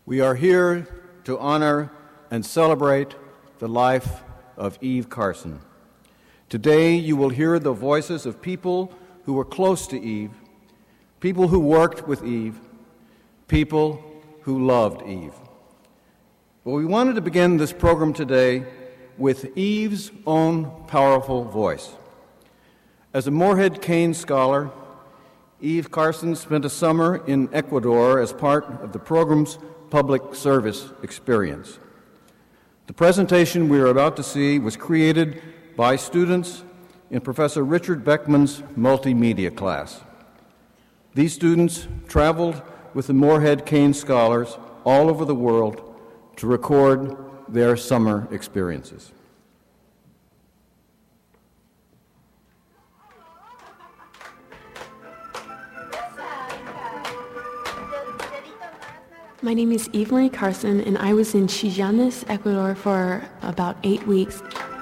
We are here to honor and celebrate the life of Eve Carson. Today you will hear the voices of people who were close to Eve, people who worked with Eve, people who loved Eve. Well, we wanted to begin this program today with Eve's own powerful voice. As a Morehead Cain Scholar, Eve Carson spent a summer in Ecuador as part of the program's public service experience. The presentation we are about to see was created by students in Professor Richard Beckman's multimedia class. These students traveled with the Morehead Cain Scholars all over the world to record their summer experiences. My name is Eve Marie Carson, and I was in Chillanes, Ecuador for about 8 weeks.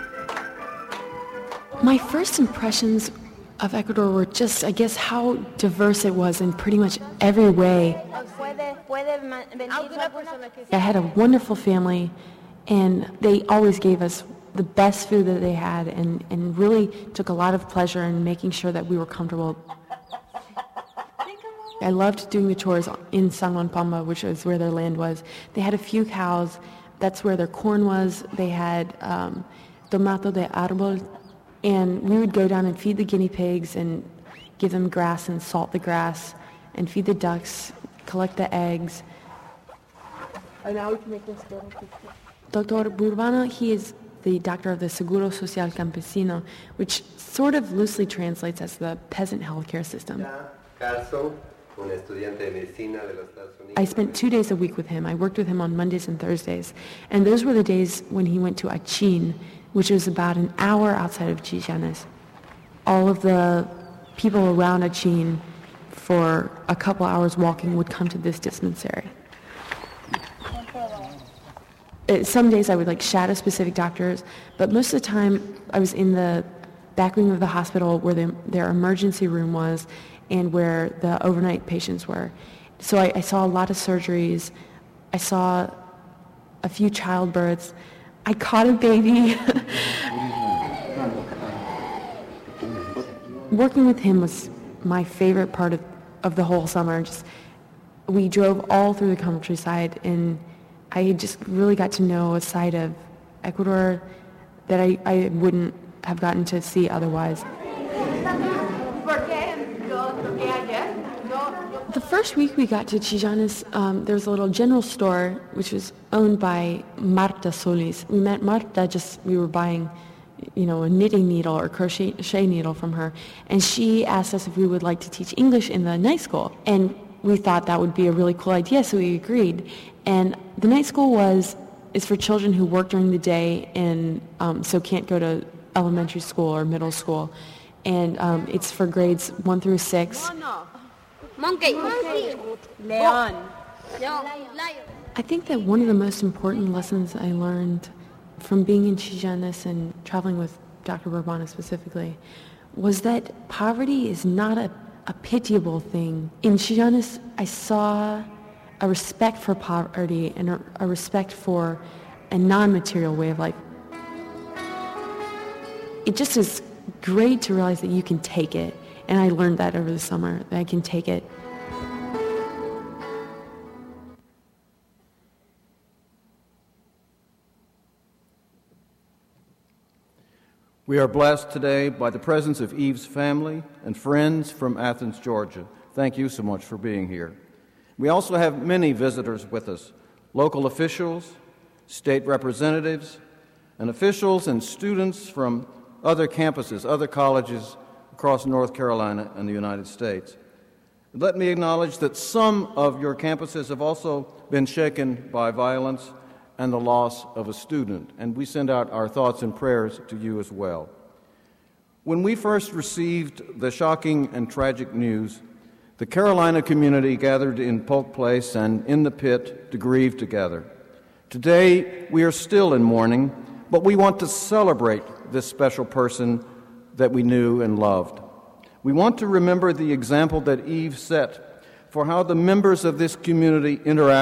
My first impressions of Ecuador were just, I guess, how diverse it was in pretty much every way. I had a wonderful family, and they always gave us the best food that they had and really took a lot of pleasure in making sure that we were comfortable. I loved doing the chores in San Juan Pamba, which is where their land was. They had a few cows. That's where their corn was. They had tomato de árbol. And we would go down and feed the guinea pigs and give them grass and salt the grass and feed the ducks, collect the eggs. And now we can make this little picture. Dr. Burbano, he is the doctor of the Seguro Social Campesino, which sort of loosely translates as the peasant healthcare system. I spent 2 days a week with him. I worked with him on Mondays and Thursdays. And those were the days when he went to Achín, which was about an hour outside of Chillanes. All of the people around Achín for a couple hours walking would come to this dispensary. Some days I would shadow specific doctors, but most of the time I was in the back wing of the hospital where their emergency room was and where the overnight patients were. So I saw a lot of surgeries. I saw a few childbirths. I caught a baby. Working with him was my favorite part of the whole summer. We drove all through the countryside, and I just really got to know a side of Ecuador that I wouldn't have gotten to see otherwise. The first week we got to Chillanes, there was a little general store which was owned by Marta Solis. We met Marta we were buying, a knitting needle or crochet needle from her, and she asked us if we would like to teach English in the night school. And we thought that would be a really cool idea, so we agreed. And the night school is for children who work during the day and so can't go to elementary school or middle school. And it's for grades 1 through 6. Monkey. Leon. I think that one of the most important lessons I learned from being in Chillanes and traveling with Dr. Burbano specifically was that poverty is not a pitiable thing. In Chillanes, I saw a respect for poverty and a respect for a non-material way of life. It just is great to realize that you can take it. And I learned that over the summer, that I can take it. We are blessed today by the presence of Eve's family and friends from Athens, Georgia. Thank you so much for being here. We also have many visitors with us, local officials, state representatives, and officials and students from other campuses, other colleges across North Carolina and the United States. Let me acknowledge that some of your campuses have also been shaken by violence and the loss of a student, and we send out our thoughts and prayers to you as well. When we first received the shocking and tragic news, the Carolina community gathered in Polk Place and in the pit to grieve together. Today, we are still in mourning, but we want to celebrate this special person that we knew and loved. We want to remember the example that Eve set for how the members of this community interact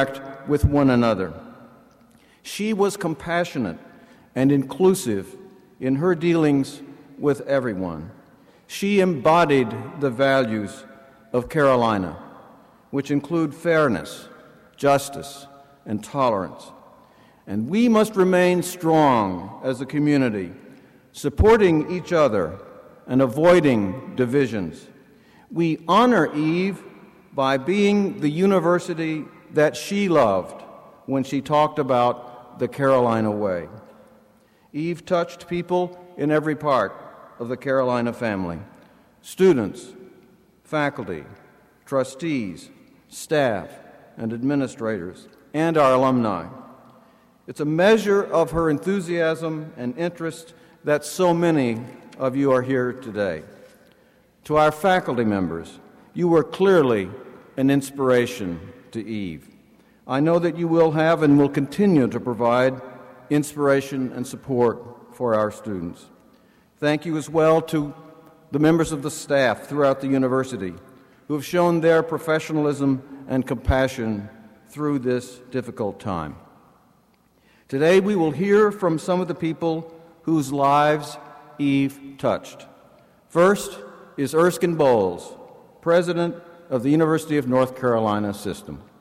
with one another. She was compassionate and inclusive in her dealings with everyone. She embodied the values of Carolina, which include fairness, justice, and tolerance. And we must remain strong as a community, supporting each other and avoiding divisions. We honor Eve by being the university that she loved when she talked about the Carolina way. Eve touched people in every part of the Carolina family: students, faculty, trustees, staff, and administrators, and our alumni. It's a measure of her enthusiasm and interest that so many of you are here today. To our faculty members, you were clearly an inspiration to Eve. I know that you will have and will continue to provide inspiration and support for our students. Thank you as well to the members of the staff throughout the university who have shown their professionalism and compassion through this difficult time. Today we will hear from some of the people whose lives Eve touched. First is Erskine Bowles, president of the University of North Carolina System.